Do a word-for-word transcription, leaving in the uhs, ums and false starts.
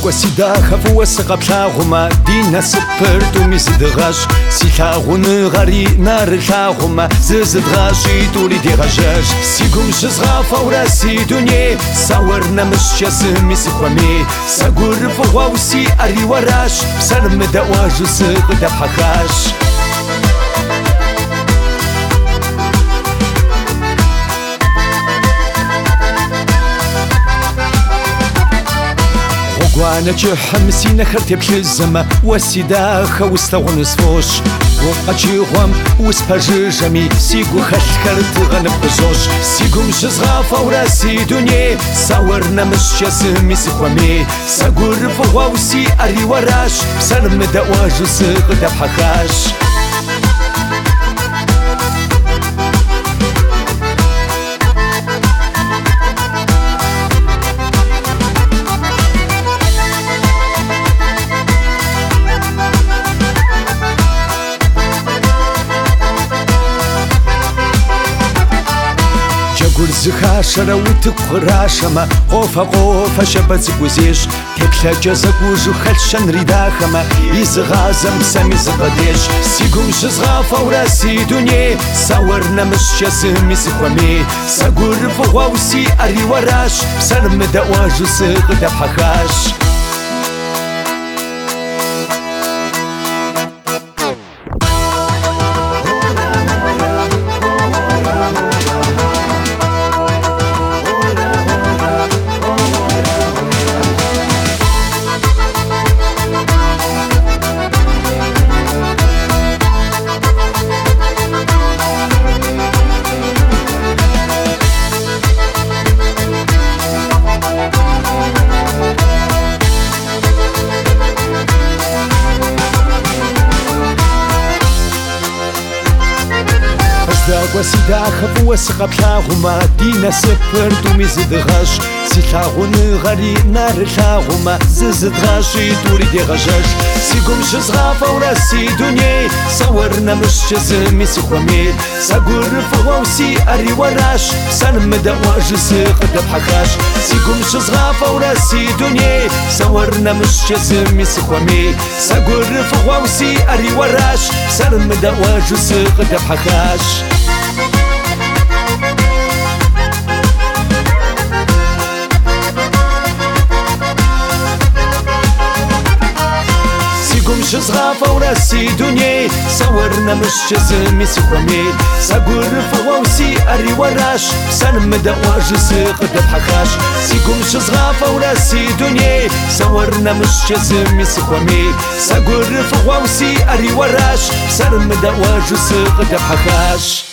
Quasida khafwa sqapshaguma dina spertu misdghash silagun ghari nar khaguma zzdghashi tuli dirajash sigum shzgha fawra sidunye sawarna mshas misqami sagur fawsi ari warash salm dawaj sqda hakash وانا حمسينا خرتي بشزمة وسيدا خوستا ونصفوش وقاتشي غوام وسباجي سيقو خش خرت غنب بزوش سيقو مشزغا فورا سيدوني صورنا مش يسمي سقوامي ساقور فغواوسي اري وراش بسلم دواجو سقدا بحكاش زخاشرة وتقراشما قوفا قوفا شبت زقوزيش تكلا جزقوجو خلشن رداخما يزغازم سامي زغديش سيقوم شزغا فورا سيدوني صورنا مش يسمي سقوامي ساقور فغواوسي اري وراش بسلم دواجو سقدا بحكاش وسيدا خفوا سقبلاغما دينا سفرتو مزدغاش سيلاغون غري نار لاغما ززدغاشي توري ديغاجاش سيقوم شزغا فورا سيدوني صورنا مش جزمي سقوامي ساقور فغوسي اري وراش بسلم دواج سقدا بحكاش سيقوم شزغا فورا سيدوني صورنا مش جزمي سقوامي ساقور فغوسي اري وراش بسلم دواج سقدا بحكاش شزغا فورا سيدوني صورنا مش جزمي سقوامي ساقور فغوسي اري وراش بسلم دواج سقدا بحكاش سيقوم شزغا فورا سيدوني صورنا مش جزمي سقوامي ساقور فغوسي اري وراش بسلم دواج سقدا بحكاش